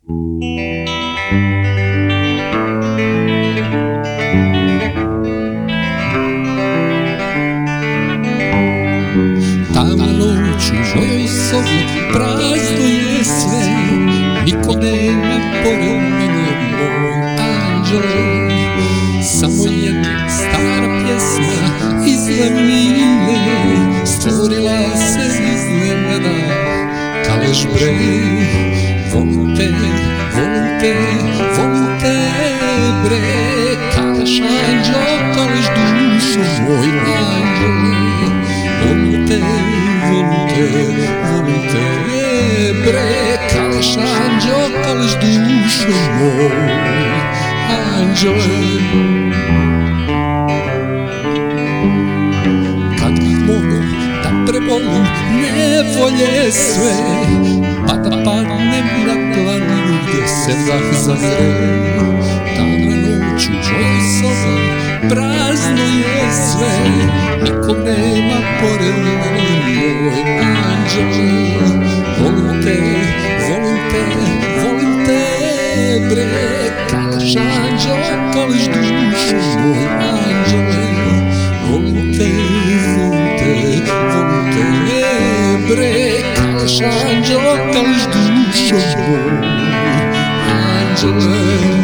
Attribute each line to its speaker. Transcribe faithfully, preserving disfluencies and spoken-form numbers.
Speaker 1: Tamna noć u mojoj sobi prazno je sve, niko nema pored mene, moj anđele. Samo jedna stara pjesma iz davnine stvorila se iznenada, kažeš bre, volim te, volim te, volim te bre, kažeš anđeo, kažeš dušo moj anđele. Volim te, volim te, volim te bre, kažeš anđeo, kažeš dušo moj anđele. Kad bih mogao da prebolim nevolje sve, pa da padnem na planinu gdje se vdah zagre. Tamna noć u mojoj sobi prazno je sve, nikog nema pored mene, moj anđele. Volim te, volim te, volim te bre, kažeš anđeo, kažeš dušo moj anđele. Volim te, volim te, volim te bre, kažeš anđeo, kažeš dušo moj anđele.